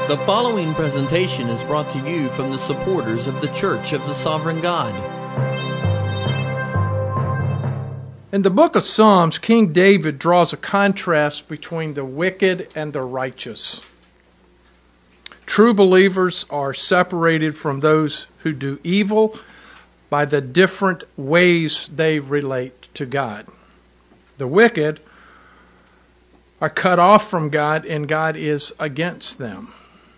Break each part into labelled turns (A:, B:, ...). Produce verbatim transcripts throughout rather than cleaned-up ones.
A: The following presentation is brought to you from the supporters of the Church of the Sovereign God.
B: In the book of Psalms, King David draws a contrast between the wicked and the righteous. True believers are separated from those who do evil by the different ways they relate to God. The wicked are cut off from God, and God is against them.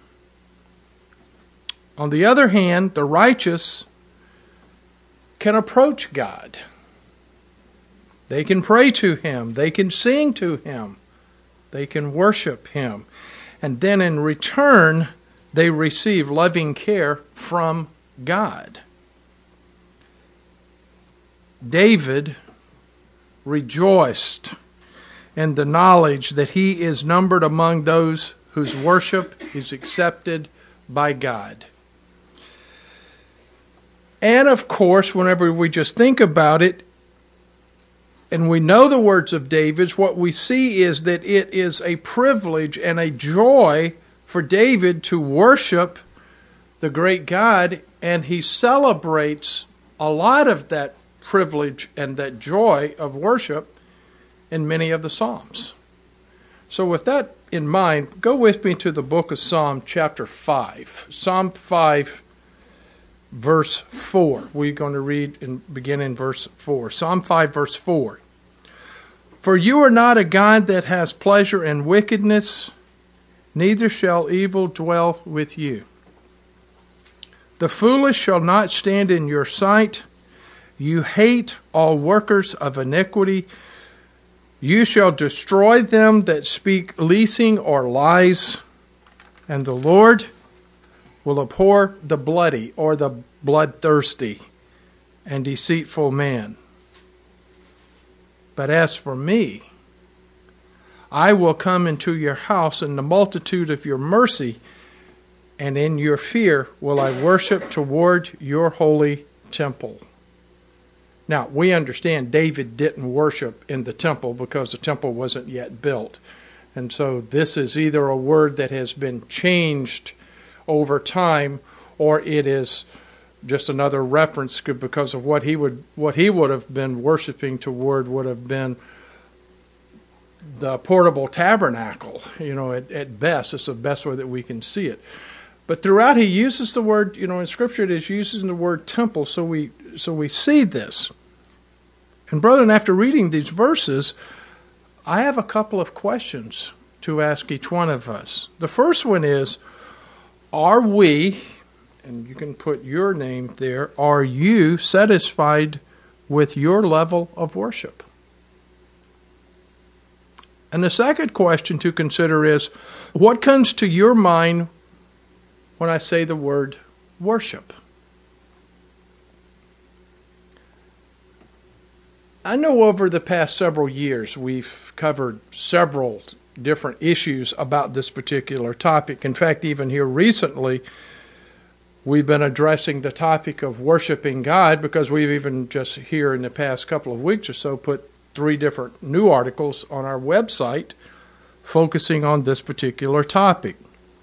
B: On the other hand, the righteous can approach God. They can pray to Him. They can sing to Him. They can worship Him. And then in return, they receive loving care from God. David rejoiced in the knowledge that he is numbered among those whose worship is accepted by God. And of course, whenever we just think about it, and we know the words of David, what we see is that it is a privilege and a joy for David to worship the great God, and he celebrates a lot of that privilege and that joy of worship in many of the Psalms. So with that in mind, go with me to the book of Psalm chapter five. Psalm five, verse four. We're going to read and begin in verse four. Psalm five, verse four. For you are not a God that has pleasure in wickedness, neither shall evil dwell with you. The foolish shall not stand in your sight. You hate all workers of iniquity. You shall destroy them that speak leasing or lies. And the Lord will abhor the bloody or the bloodthirsty and deceitful man. But as for me, I will come into your house in the multitude of your mercy, and in your fear will I worship toward your holy temple. Now, we understand David didn't worship in the temple because the temple wasn't yet built. And so this is either a word that has been changed over time, or it is just another reference because of what he would what he would have been worshiping toward would have been the portable tabernacle. You know, at, at best, it's the best way that we can see it. But throughout, he uses the word. You know, in Scripture, it is using the word temple. So we so we see this. And brethren, after reading these verses, I have a couple of questions to ask each one of us. The first one is, are we, and you can put your name there, are you satisfied with your level of worship? And the second question to consider is, what comes to your mind when I say the word worship? I know over the past several years we've covered several different issues about this particular topic. In fact, even here recently, we've been addressing the topic of worshiping God because we've even just here in the past couple of weeks or so put three different new articles on our website focusing on this particular topic.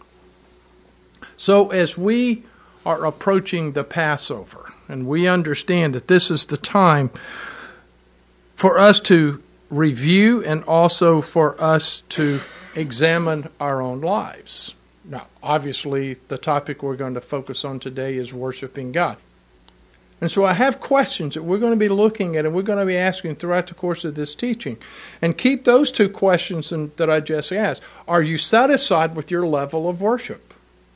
B: So as we are approaching the Passover, and we understand that this is the time for us to review and also for us to examine our own lives. Now, obviously, the topic we're going to focus on today is worshiping God. And so I have questions that we're going to be looking at and we're going to be asking throughout the course of this teaching. And keep those two questions that I just asked. Are you satisfied with your level of worship?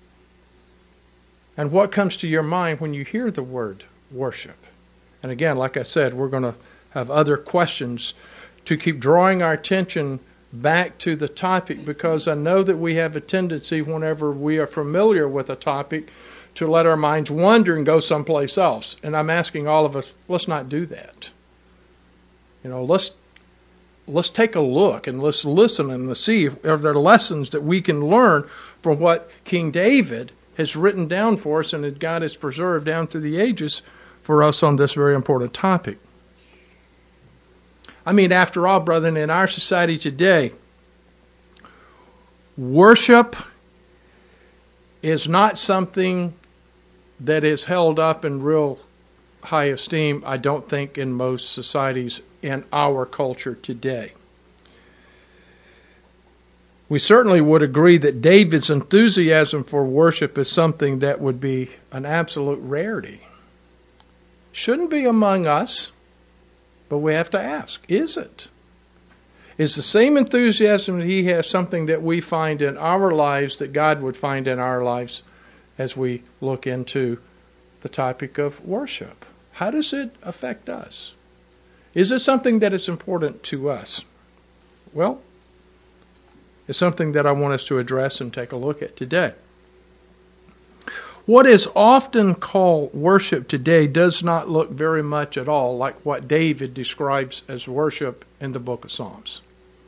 B: And what comes to your mind when you hear the word worship? And again, like I said, we're going to have other questions to keep drawing our attention back to the topic, because I know that we have a tendency whenever we are familiar with a topic to let our minds wander and go someplace else. And I'm asking all of us, let's not do that. You know, let's let's take a look and let's listen and let's see if are there lessons that we can learn from what King David has written down for us and that God has preserved down through the ages for us on this very important topic. I mean, after all, brethren, in our society today, worship is not something that is held up in real high esteem, I don't think, in most societies in our culture today. We certainly would agree that David's enthusiasm for worship is something that would be an absolute rarity. Shouldn't be among us, but we have to ask, is it? Is the same enthusiasm that he has something that we find in our lives that God would find in our lives as we look into the topic of worship? How does it affect us? Is it something that is important to us? Well, it's something that I want us to address and take a look at today. What is often called worship today does not look very much at all like what David describes as worship in the book of Psalms.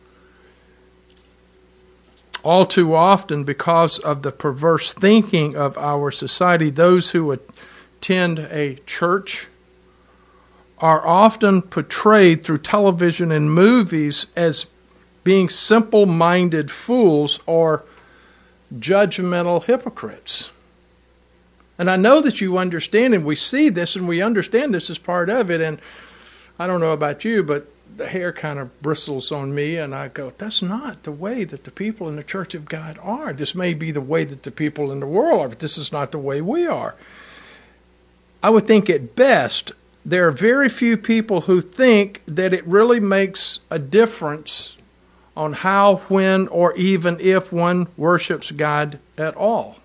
B: All too often, because of the perverse thinking of our society, those who attend a church are often portrayed through television and movies as being simple-minded fools or judgmental hypocrites. And I know that you understand, and we see this, and we understand this as part of it, and I don't know about you, but the hair kind of bristles on me, and I go, that's not the way that the people in the Church of God are. This may be the way that the people in the world are, but this is not the way we are. I would think at best, there are very few people who think that it really makes a difference on how, when, or even if one worships God at all.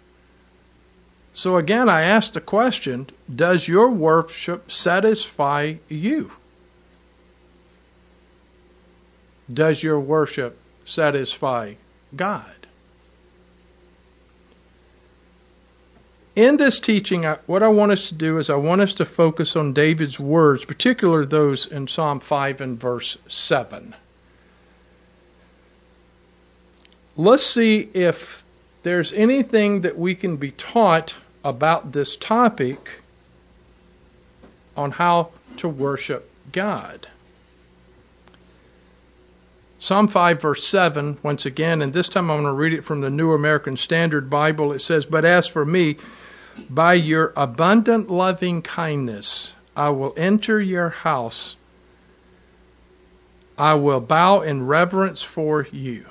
B: So again, I ask the question, does your worship satisfy you? Does your worship satisfy God? In this teaching, what I want us to do is I want us to focus on David's words, particularly those in Psalm five and verse seven. Let's see if there's anything that we can be taught about this topic on how to worship God. Psalm five verse seven, once again, and this time I'm going to read it from the New American Standard Bible. It says, "But as for me, by your abundant loving kindness, I will enter your house. I will bow in reverence for you."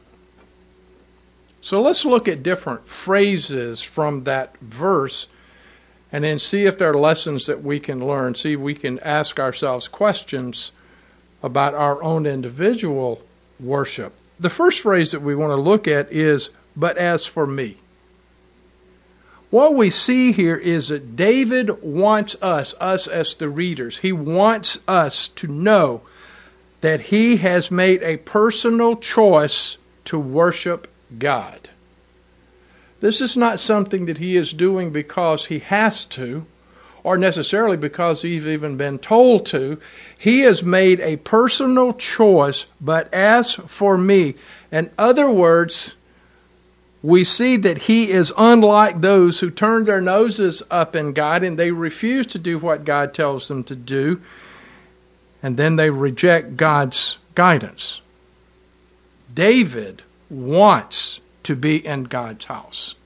B: So let's look at different phrases from that verse and then see if there are lessons that we can learn. See if we can ask ourselves questions about our own individual worship. The first phrase that we want to look at is, "But as for me." What we see here is that David wants us, us as the readers, he wants us to know that he has made a personal choice to worship God. This is not something that he is doing because he has to, or necessarily because he's even been told to. He has made a personal choice, but as for me, in other words, we see that he is unlike those who turn their noses up in God and they refuse to do what God tells them to do, and then they reject God's guidance. David wants to be in God's house.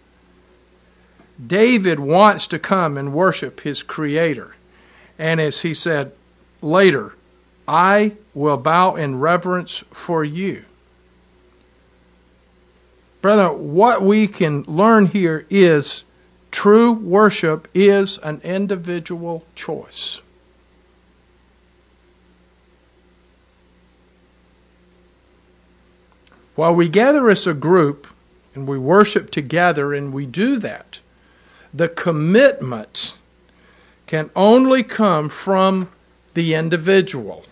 B: David wants to come and worship his Creator. And as he said later, "I will bow in reverence for you." Brother, what we can learn here is true worship is an individual choice. While we gather as a group and we worship together and we do that, the commitment can only come from the individual.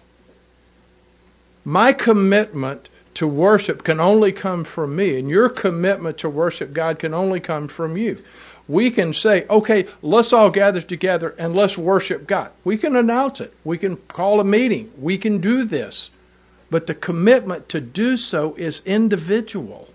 B: My commitment to worship can only come from me, and your commitment to worship God can only come from you. We can say, okay, let's all gather together and let's worship God. We can announce it. We can call a meeting. We can do this. But the commitment to do so is individual.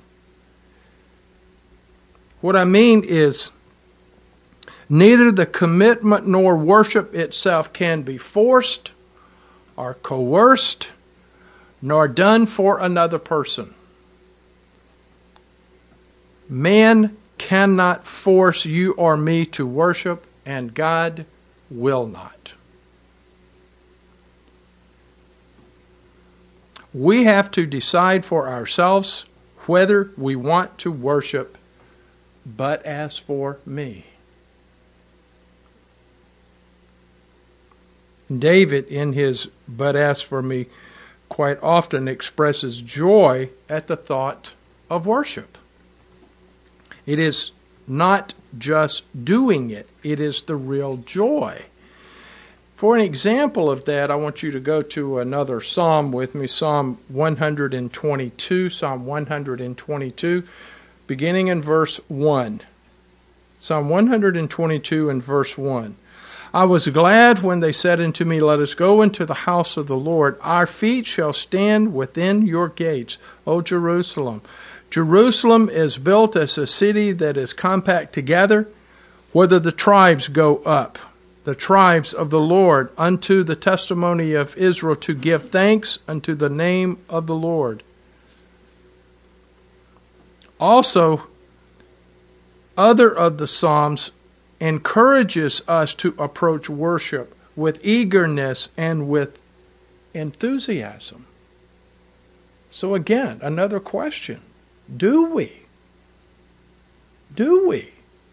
B: What I mean is, neither the commitment nor worship itself can be forced or coerced nor done for another person. Man cannot force you or me to worship, and God will not. We have to decide for ourselves whether we want to worship. But as for me, David, in his "but as for me," quite often expresses joy at the thought of worship. It is not just doing it, it is the real joy. For an example of that, I want you to go to another psalm with me, Psalm one twenty-two, Psalm one twenty-two, beginning in verse one. Psalm one twenty-two and verse one. I was glad when they said unto me, let us go into the house of the Lord. Our feet shall stand within your gates, O Jerusalem. Jerusalem is built as a city that is compact together, whither the tribes go up, the tribes of the Lord, unto the testimony of Israel, to give thanks unto the name of the Lord. Also, other of the Psalms encourages us to approach worship with eagerness and with enthusiasm. So again, another question. Do we? Do we?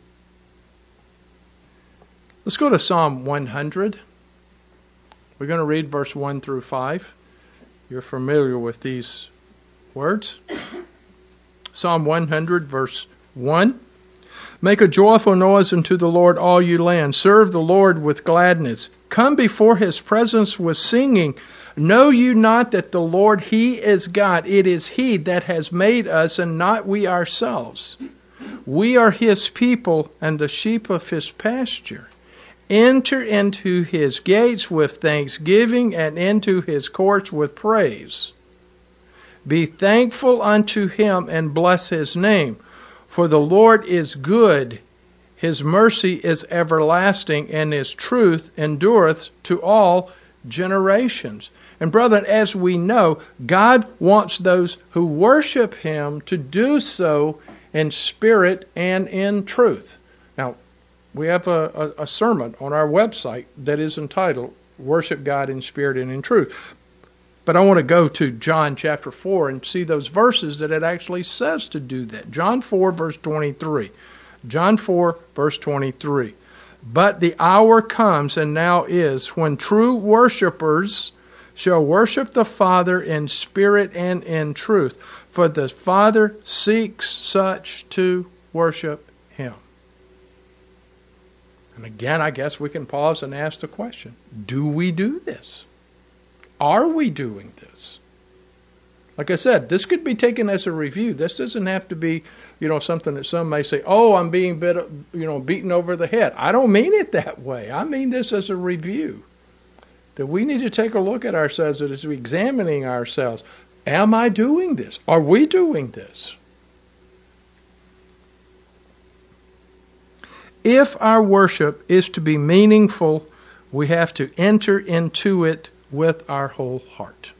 B: Let's go to Psalm one hundred. We're going to read verse one through five. You're familiar with these words. Psalm one hundred, verse one. Make a joyful noise unto the Lord, all you lands. Serve the Lord with gladness. Come before his presence with singing. Know you not that the Lord, he is God? It is he that has made us, and not we ourselves. We are his people, and the sheep of his pasture. Enter into his gates with thanksgiving, and into his courts with praise. Be thankful unto him, and bless his name. For the Lord is good, his mercy is everlasting, and his truth endureth to all generations. And brethren, as we know, God wants those who worship him to do so in spirit and in truth. Now, we have a, a, a sermon on our website that is entitled, Worship God in Spirit and in Truth. But I want to go to John chapter four and see those verses that it actually says to do that. John four, verse twenty-three. John four, verse twenty-three. But the hour comes, and now is, when true worshipers shall worship the Father in spirit and in truth. For the Father seeks such to worship him. And again, I guess we can pause and ask the question, do we do this? Are we doing this? Like I said, this could be taken as a review. This doesn't have to be, you know, something that some may say, oh, I'm being bit, you know, beaten over the head. I don't mean it that way. I mean this as a review. That we need to take a look at ourselves as we're examining ourselves. Am I doing this? Are we doing this? If our worship is to be meaningful, we have to enter into it with our whole heart.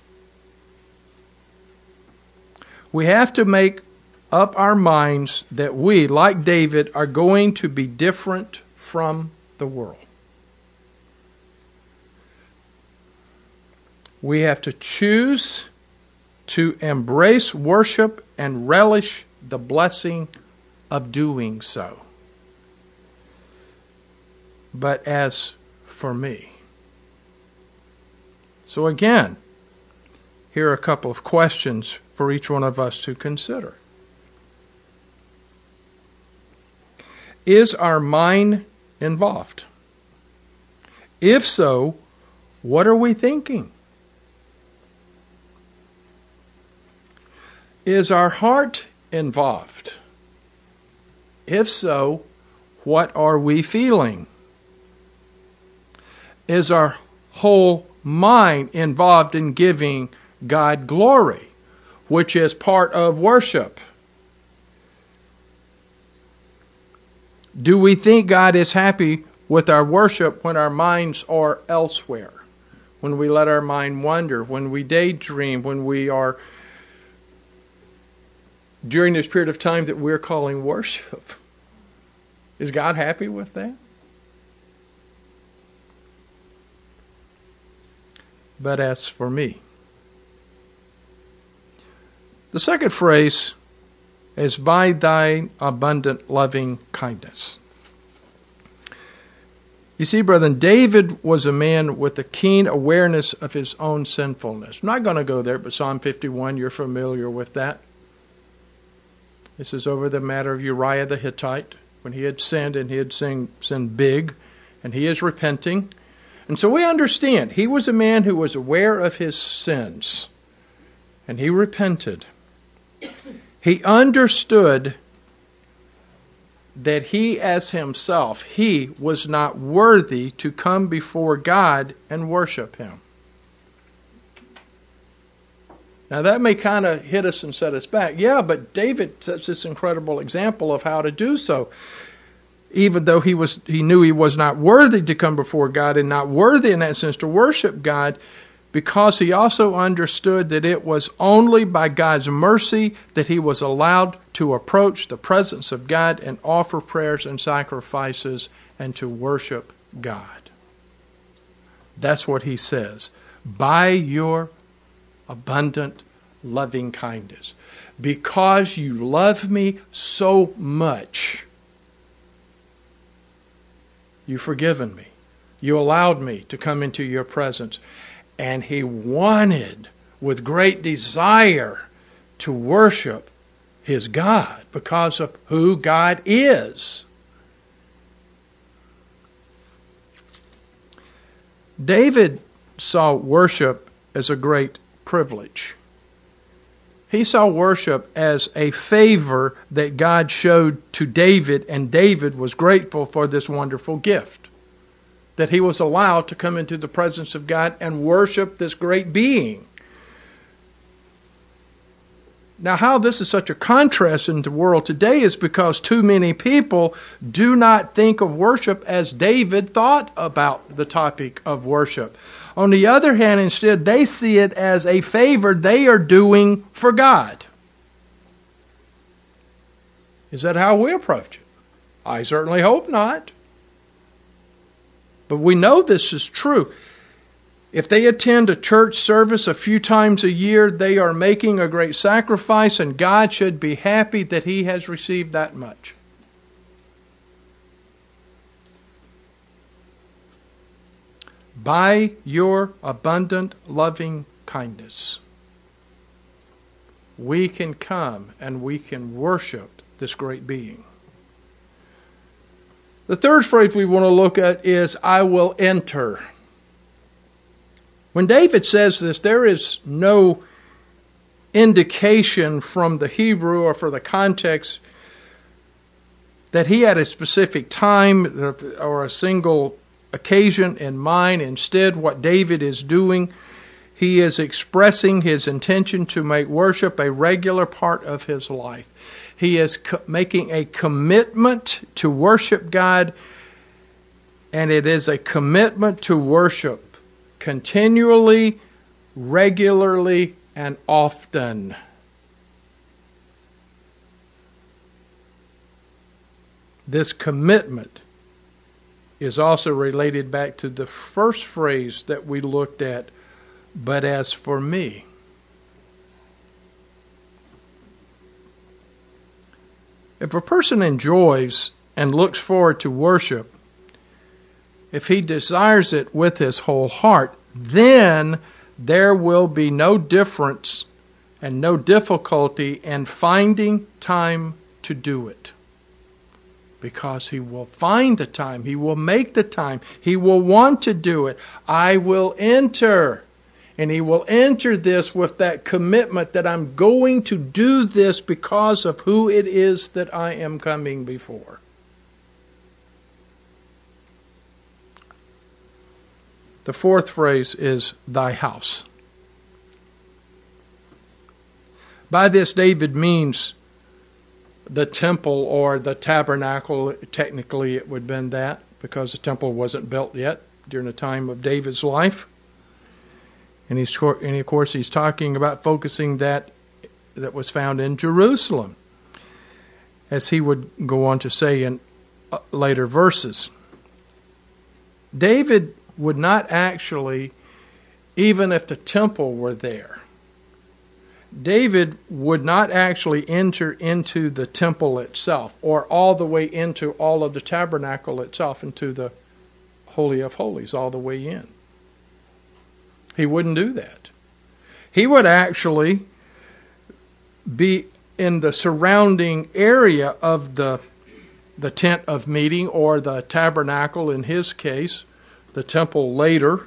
B: We have to make up our minds that we, like David, are going to be different from the world. We have to choose to embrace worship and relish the blessing of doing so. But as for me. So again, here are a couple of questions for each one of us to consider. Is our mind involved? If so, what are we thinking? Is our heart involved? If so, what are we feeling? Is our whole mind involved in giving God glory, which is part of worship? Do we think God is happy with our worship when our minds are elsewhere? When we let our mind wander, when we daydream, when we are during this period of time that we're calling worship. Is God happy with that? But as for me. The second phrase is by thy abundant loving kindness. You see, brethren, David was a man with a keen awareness of his own sinfulness. I'm not going to go there, but Psalm fifty-one, you're familiar with that. This is over the matter of Uriah the Hittite, when he had sinned, and he had sinned, sinned big, and he is repenting. And so we understand, he was a man who was aware of his sins, and he repented. He understood that he as himself, he was not worthy to come before God and worship him. Now that may kind of hit us and set us back. Yeah, but David sets this incredible example of how to do so. Even though he was, he knew he was not worthy to come before God and not worthy in that sense to worship God, because he also understood that it was only by God's mercy that he was allowed to approach the presence of God and offer prayers and sacrifices and to worship God. That's what he says. By your abundant loving kindness. Because you love me so much, you've forgiven me. You allowed me to come into your presence. And he wanted, with great desire, to worship his God because of who God is. David saw worship as a great privilege. He saw worship as a favor that God showed to David, and David was grateful for this wonderful gift, that he was allowed to come into the presence of God and worship this great being. Now, how this is such a contrast in the world today is because too many people do not think of worship as David thought about the topic of worship. On the other hand, instead, they see it as a favor they are doing for God. Is that how we approach it? I certainly hope not. But we know this is true. If they attend a church service a few times a year, they are making a great sacrifice, and God should be happy that He has received that much. By your abundant loving kindness, we can come and we can worship this great being. The third phrase we want to look at is, I will enter. When David says this, there is no indication from the Hebrew or for the context that he had a specific time or a single occasion in mind. Instead, what David is doing, he is expressing his intention to make worship a regular part of his life. He is co- making a commitment to worship God, and it is a commitment to worship continually, regularly, and often. This commitment is also related back to the first phrase that we looked at, but as for me. If a person enjoys and looks forward to worship, if he desires it with his whole heart, then there will be no difference and no difficulty in finding time to do it. Because he will find the time, he will make the time, he will want to do it. I will enter. And he will enter this with that commitment that I'm going to do this because of who it is that I am coming before. The fourth phrase is thy house. By this, David means the temple or the tabernacle. Technically, it would have been that because the temple wasn't built yet during the time of David's life. And, he's, and of course, he's talking about focusing that that was found in Jerusalem, as he would go on to say in later verses. David would not actually, even if the temple were there, David would not actually enter into the temple itself or all the way into all of the tabernacle itself, into the Holy of Holies, all the way in. He wouldn't do that. He would actually be in the surrounding area of the, the tent of meeting, or the tabernacle in his case, the temple later,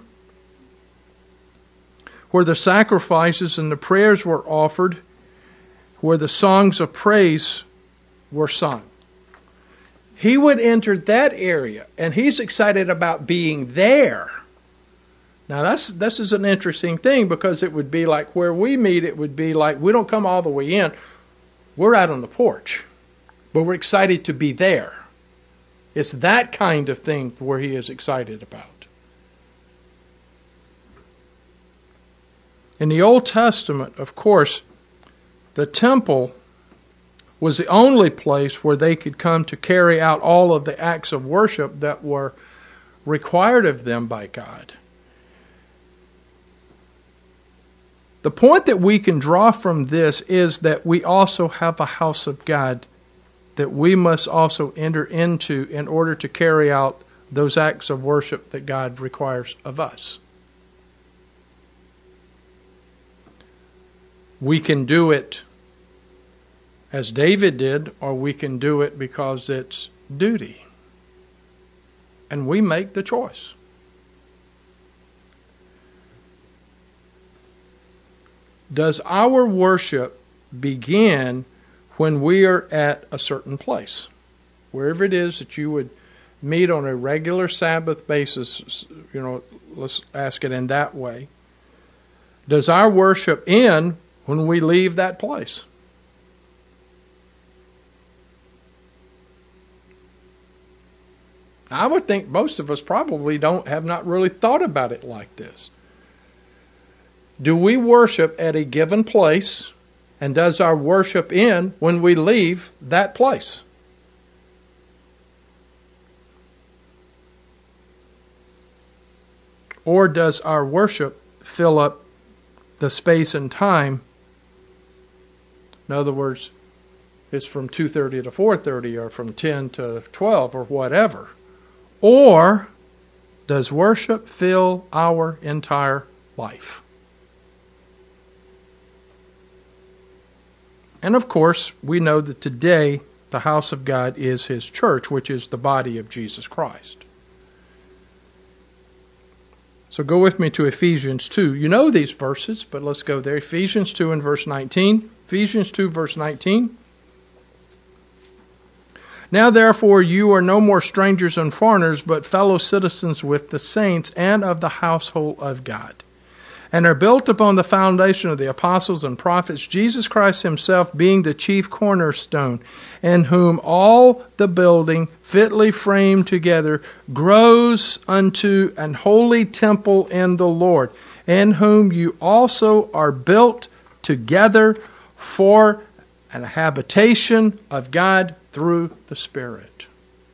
B: where the sacrifices and the prayers were offered, where the songs of praise were sung. He would enter that area, and he's excited about being there. Now, that's this is an interesting thing, because it would be like where we meet, it would be like we don't come all the way in. We're out on the porch, but we're excited to be there. It's that kind of thing where he is excited about. In the Old Testament, of course, the temple was the only place where they could come to carry out all of the acts of worship that were required of them by God. The point that we can draw from this is that we also have a house of God that we must also enter into in order to carry out those acts of worship that God requires of us. We can do it as David did, or we can do it because it's duty. And we make the choice. Does our worship begin when we are at a certain place? Wherever it is that you would meet on a regular Sabbath basis, you know, let's ask it in that way. Does our worship end when we leave that place? I would think most of us probably don't have not really thought about it like this. Do we worship at a given place, and does our worship end when we leave that place? Or does our worship fill up the space and time? In other words, it's from two thirty to four thirty, or from ten to twelve, or whatever. Or does worship fill our entire life? And of course, we know that today the house of God is His church, which is the body of Jesus Christ. So go with me to Ephesians two. You know these verses, but let's go there. Ephesians two and verse nineteen. Ephesians two, verse nineteen. Now therefore you are no more strangers and foreigners, but fellow citizens with the saints and of the household of God, and are built upon the foundation of the apostles and prophets, Jesus Christ Himself being the chief cornerstone, in whom all the building fitly framed together grows unto an holy temple in the Lord, in whom you also are built together for an habitation of God through the Spirit.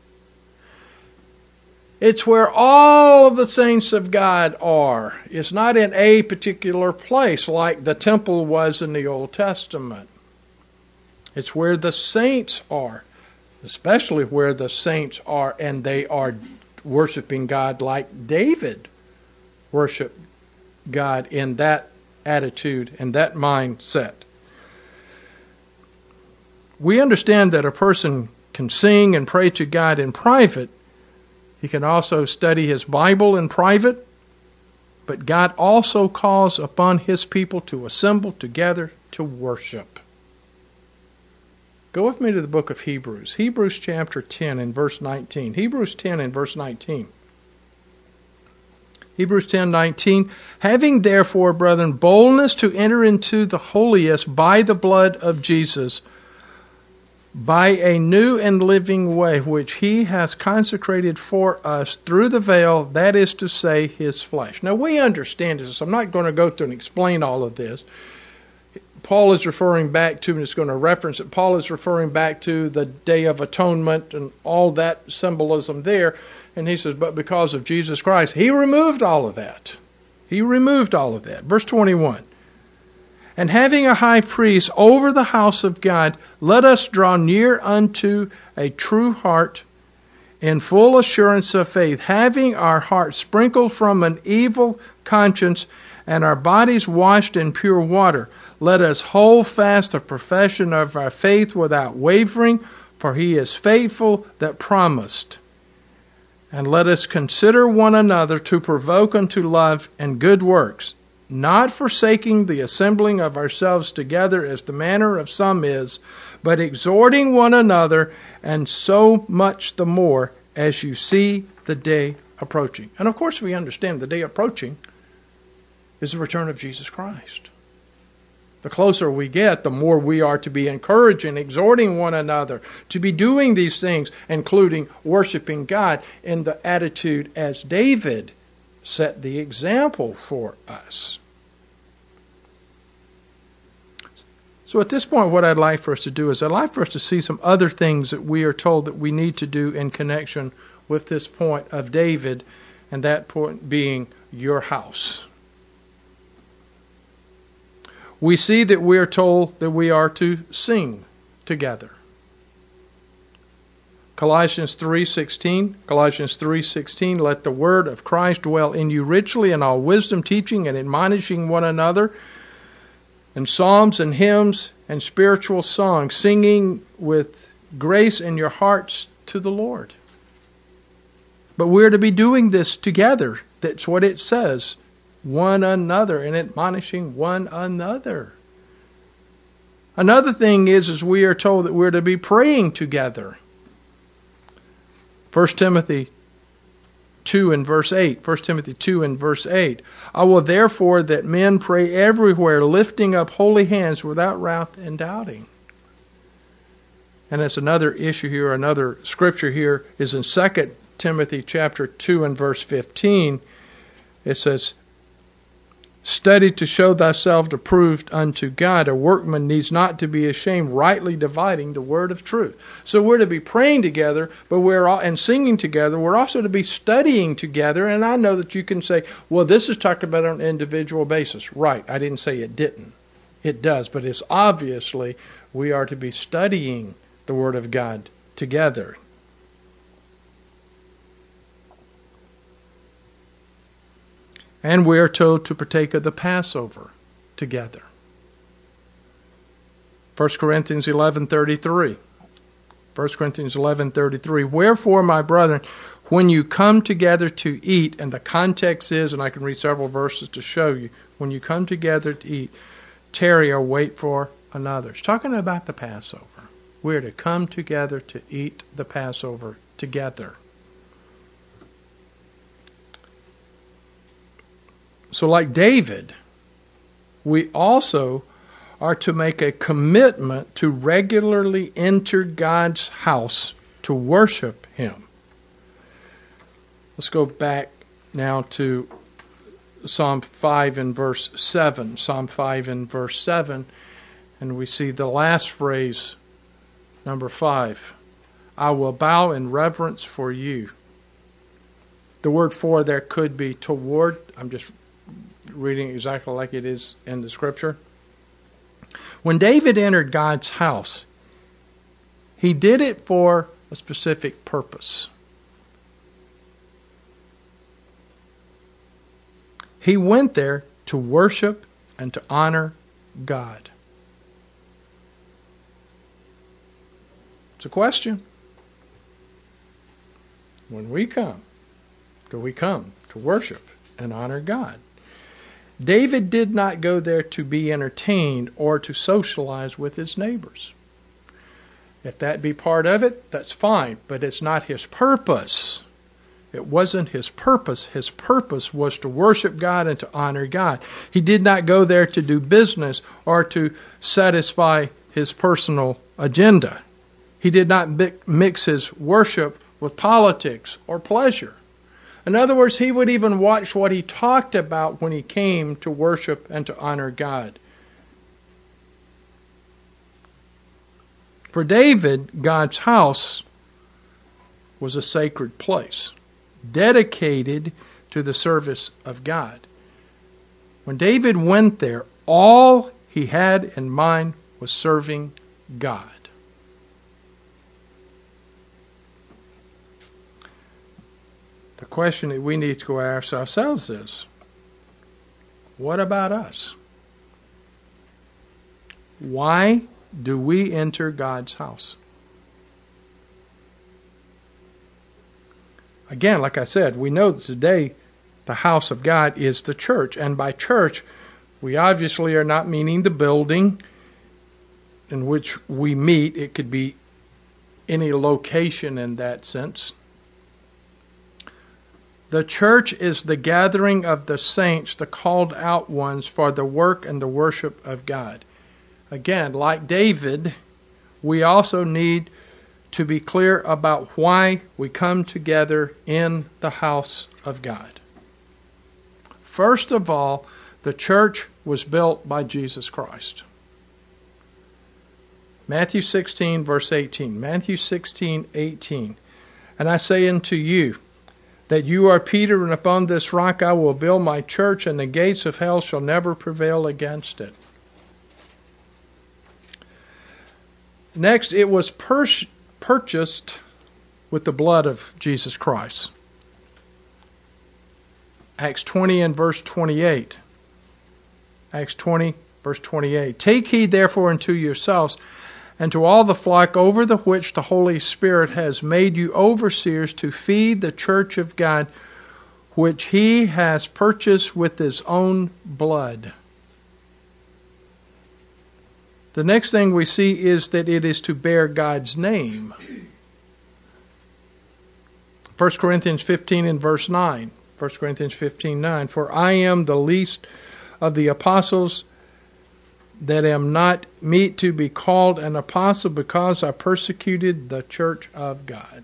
B: It's where all of the saints of God are. It's not in a particular place like the temple was in the Old Testament. It's where the saints are, especially where the saints are and they are worshiping God like David worshiped God in that attitude and that mindset. We understand that a person can sing and pray to God in private. He can also study his Bible in private. But God also calls upon His people to assemble together to worship. Go with me to the book of Hebrews. Hebrews chapter ten and verse nineteen. Hebrews ten and verse nineteen. Hebrews ten nineteen. Having therefore, brethren, boldness to enter into the holiest by the blood of Jesus, by a new and living way, which He has consecrated for us through the veil, that is to say, His flesh. Now we understand this. I'm not going to go through and explain all of this. Paul is referring back to, and it's going to reference it, Paul is referring back to the Day of Atonement and all that symbolism there. And he says, but because of Jesus Christ, he removed all of that. He removed all of that. Verse twenty-one. And having a high priest over the house of God, let us draw near unto a true heart in full assurance of faith, having our hearts sprinkled from an evil conscience and our bodies washed in pure water. Let us hold fast the profession of our faith without wavering, for he is faithful that promised. And let us consider one another to provoke unto love and good works, not forsaking the assembling of ourselves together as the manner of some is, but exhorting one another, and so much the more as you see the day approaching. And of course we understand the day approaching is the return of Jesus Christ. The closer we get, the more we are to be encouraging, exhorting one another to be doing these things, including worshiping God in the attitude as David set the example for us. So at this point, what I'd like for us to do is I'd like for us to see some other things that we are told that we need to do in connection with this point of David, and that point being your house. We see that we are told that we are to sing together. Colossians three sixteen, Colossians three sixteen, let the word of Christ dwell in you richly in all wisdom, teaching and admonishing one another in psalms and hymns and spiritual songs, singing with grace in your hearts to the Lord. But we're to be doing this together. That's what it says. One another, and admonishing one another. Another thing is, is we are told that we're to be praying together. First Timothy two and verse eight. First Timothy two and verse eight. I will therefore that men pray everywhere, lifting up holy hands without wrath and doubting. And that's another issue here, another scripture here is in Second Timothy chapter two and verse fifteen. It says, study to show thyself approved unto God. A workman needs not to be ashamed, rightly dividing the word of truth. So we're to be praying together, but we're all, and singing together. We're also to be studying together. And I know that you can say, well, this is talked about on an individual basis. Right, I didn't say it didn't. It does, but it's obviously we are to be studying the word of God together. And we are told to partake of the Passover together. First Corinthians eleven thirty-three. First Corinthians eleven thirty-three. Wherefore, my brethren, when you come together to eat, and the context is, and I can read several verses to show you, when you come together to eat, tarry or wait for another. It's talking about the Passover. We're to come together to eat the Passover together. So like David, we also are to make a commitment to regularly enter God's house to worship Him. Let's go back now to Psalm five and verse seven. Psalm five and verse seven. And we see the last phrase, number five. I will bow in reverence for you. The word for there could be toward. I'm just reading exactly like it is in the scripture. When David entered God's house, he did it for a specific purpose. He went there to worship and to honor God. It's a question. When we come, do we come to worship and honor God? David did not go there to be entertained or to socialize with his neighbors. If that be part of it, that's fine, but it's not his purpose. It wasn't his purpose. His purpose was to worship God and to honor God. He did not go there to do business or to satisfy his personal agenda. He did not mix his worship with politics or pleasure. In other words, he would even watch what he talked about when he came to worship and to honor God. For David, God's house was a sacred place, dedicated to the service of God. When David went there, all he had in mind was serving God. The question that we need to ask ourselves is, what about us? Why do we enter God's house? Again, like I said, we know that today the house of God is the church. And by church, we obviously are not meaning the building in which we meet. It could be any location in that sense. The church is the gathering of the saints, the called out ones, for the work and the worship of God. Again, like David, we also need to be clear about why we come together in the house of God. First of all, the church was built by Jesus Christ. Matthew sixteen, verse eighteen. Matthew sixteen, eighteen. And I say unto you, that you are Peter, and upon this rock I will build my church, and the gates of hell shall never prevail against it. Next, it was pur- purchased with the blood of Jesus Christ. Acts twenty and verse twenty-eight. Acts twenty, verse twenty-eight. Take heed therefore unto yourselves, and to all the flock over the which the Holy Spirit has made you overseers to feed the church of God, which he has purchased with his own blood. The next thing we see is that it is to bear God's name. First Corinthians fifteen and verse nine. First Corinthians fifteen, nine. For I am the least of the apostles, that am not meet to be called an apostle, because I persecuted the church of God.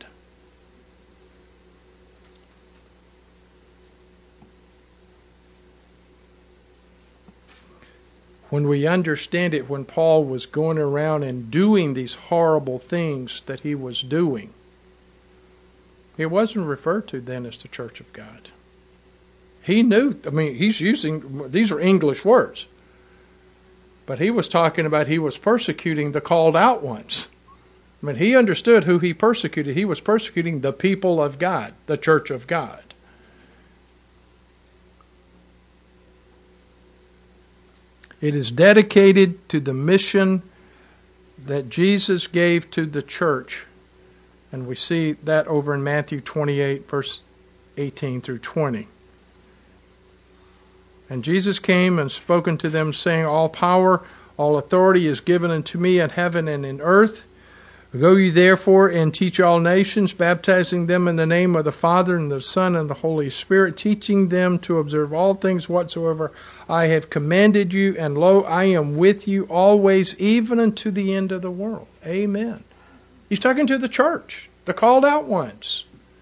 B: When we understand it, when Paul was going around and doing these horrible things that he was doing, it wasn't referred to then as the church of God. He knew, I mean, he's using, these are English words. But he was talking about he was persecuting the called out ones. I mean, he understood who he persecuted. He was persecuting the people of God, the church of God. It is dedicated to the mission that Jesus gave to the church. And we see that over in Matthew twenty-eight, verse eighteen through twenty. And Jesus came and spoke unto them, saying, all power, all authority is given unto me in heaven and in earth. Go ye therefore and teach all nations, baptizing them in the name of the Father and the Son and the Holy Spirit, teaching them to observe all things whatsoever I have commanded you. And lo, I am with you always, even unto the end of the world. Amen. He's talking to the church, the called out ones.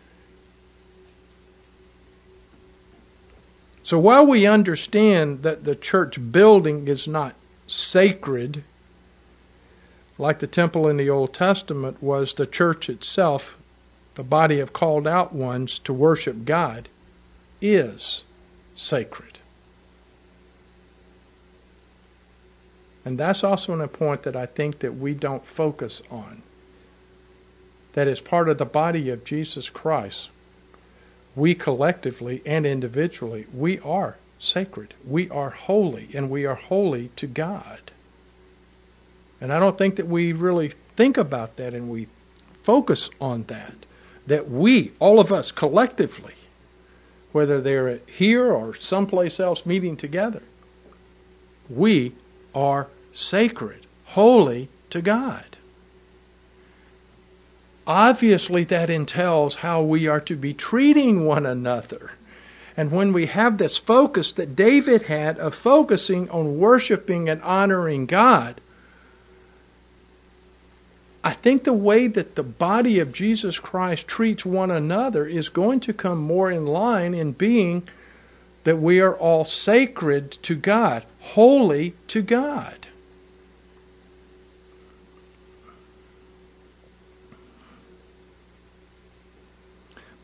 B: So while we understand that the church building is not sacred, like the temple in the Old Testament was, the church itself, the body of called out ones to worship God, is sacred. And that's also a point that I think that we don't focus on. That as part of the body of Jesus Christ, we collectively and individually, we are sacred. We are holy, and we are holy to God. And I don't think that we really think about that and we focus on that. That we, all of us collectively, whether they're here or someplace else meeting together, we are sacred, holy to God. Obviously, that entails how we are to be treating one another. And when we have this focus that David had of focusing on worshiping and honoring God, I think the way that the body of Jesus Christ treats one another is going to come more in line in being that we are all sacred to God, holy to God.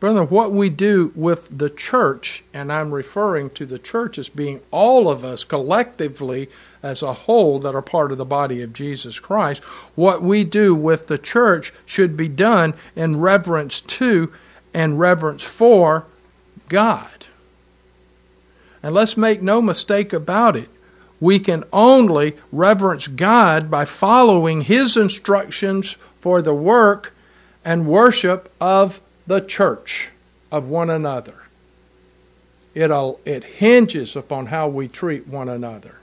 B: Brother, what we do with the church, and I'm referring to the church as being all of us collectively as a whole that are part of the body of Jesus Christ, what we do with the church should be done in reverence to and reverence for God. And let's make no mistake about it. We can only reverence God by following His instructions for the work and worship of the church, of one another. It, it hinges upon how we treat one another.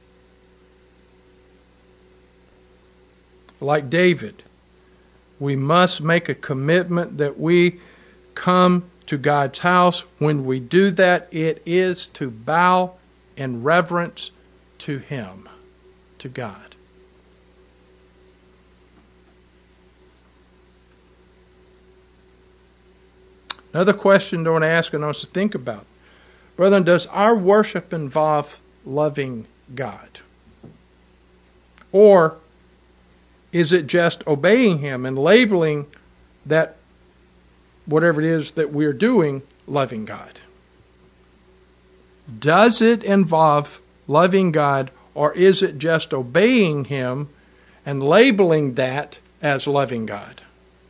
B: Like David, we must make a commitment that we come to God's house. When we do that, it is to bow in reverence to Him, to God. Another question I want to ask and I want us to think about. Brethren, does our worship involve loving God? Or is it just obeying Him and labeling that whatever it is that we're doing, loving God? Does it involve loving God, or is it just obeying Him and labeling that as loving God?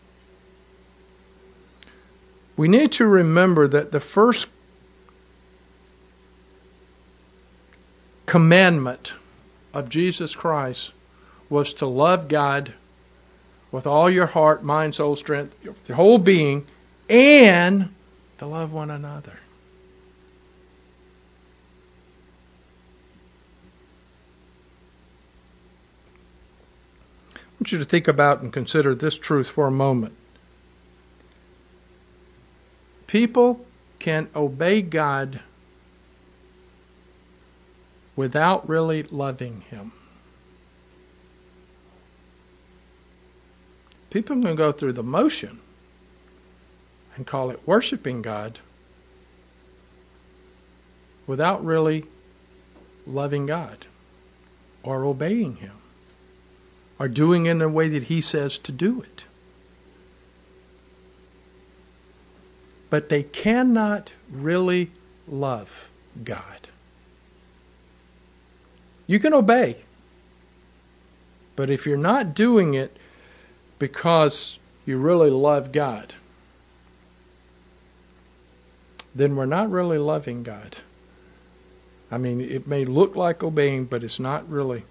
B: We need to remember that the first commandment of Jesus Christ was to love God with all your heart, mind, soul, strength, your whole being, and to love one another. I want you to think about and consider this truth for a moment. People can obey God without really loving Him. People can go through the motion and call it worshiping God without really loving God or obeying Him or doing it in a way that He says to do it. But they cannot really love God. You can obey, but if you're not doing it because you really love God, then we're not really loving God. I mean, it may look like obeying, but it's not really.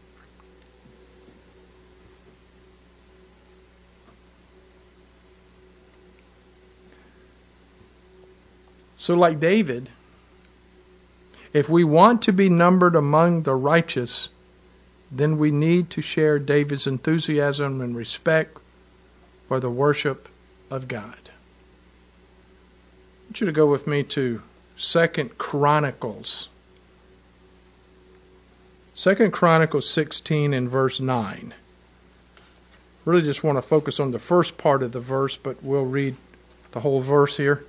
B: So like David, if we want to be numbered among the righteous, then we need to share David's enthusiasm and respect for the worship of God. I want you to go with me to Second Chronicles. Second Chronicles sixteen and verse nine. Really just want to focus on the first part of the verse, but we'll read the whole verse here.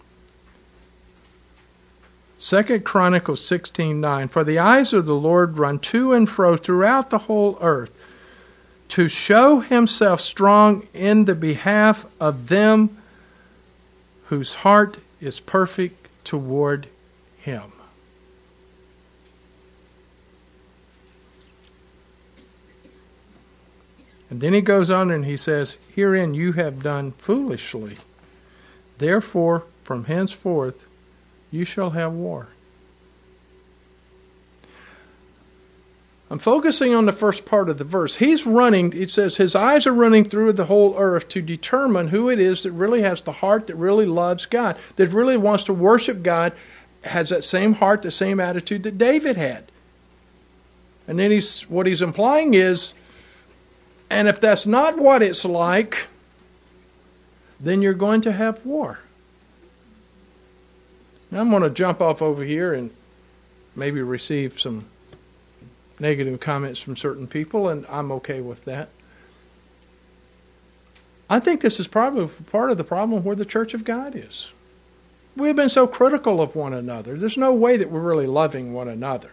B: Second Chronicles sixteen nine. For the eyes of the Lord run to and fro throughout the whole earth, to show Himself strong in the behalf of them whose heart is perfect toward Him. And then he goes on and he says, herein you have done foolishly. Therefore, from henceforth, you shall have war. I'm focusing on the first part of the verse. He's running, it says, his eyes are running through the whole earth to determine who it is that really has the heart that really loves God, that really wants to worship God, has that same heart, the same attitude that David had. And then he's what he's implying is, and if that's not what it's like, then you're going to have war. Now I'm going to jump off over here and maybe receive some negative comments from certain people, and I'm okay with that. I think this is probably part of the problem where the Church of God is. We've been so critical of one another. There's no way that we're really loving one another.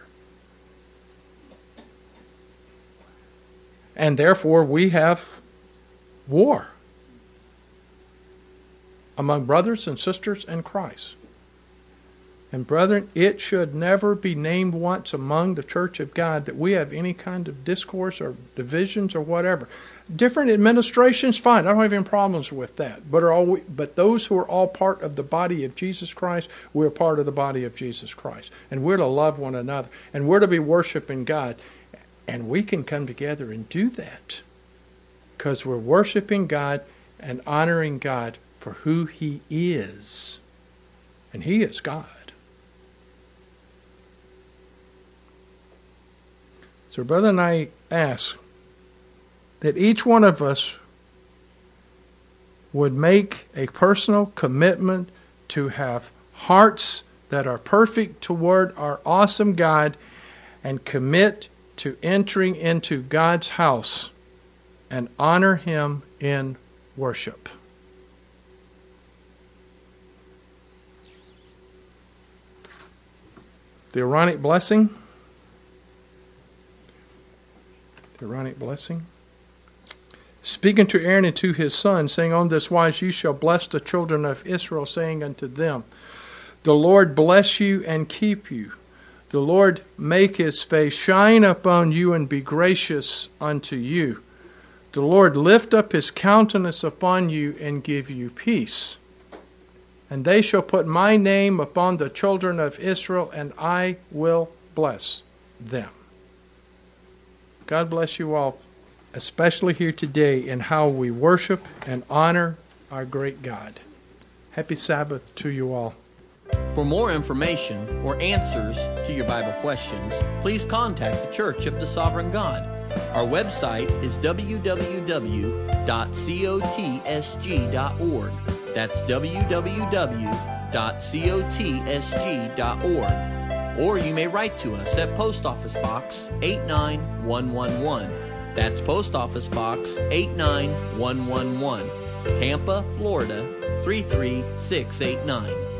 B: And therefore we have war. among brothers and sisters in Christ. And brethren, it should never be named once among the church of God that we have any kind of discourse or divisions or whatever. Different administrations, fine. I don't have any problems with that. But are all we, but those who are all part of the body of Jesus Christ, we're part of the body of Jesus Christ. And we're to love one another. And we're to be worshiping God. And we can come together and do that. Because we're worshiping God and honoring God for who He is. And He is God. So, brother, and I ask that each one of us would make a personal commitment to have hearts that are perfect toward our awesome God and commit to entering into God's house and honor Him in worship. The Aaronic blessing. The Aaronic blessing. Speaking to Aaron and to his sons, saying, On this wise you shall bless the children of Israel, saying unto them, The Lord bless you and keep you. The Lord make His face shine upon you and be gracious unto you. The Lord lift up His countenance upon you and give you peace. And they shall put my name upon the children of Israel, and I will bless them. God bless you all, especially here today in how we worship and honor our great God. Happy Sabbath to you all.
A: For more information or answers to your Bible questions, please contact the Church of the Sovereign God. Our website is w w w dot cotsg dot org. That's w w w dot cotsg dot org. Or you may write to us at Post Office Box eight nine one one one. That's Post Office Box eight nine one one one, Tampa, Florida three three six eight nine.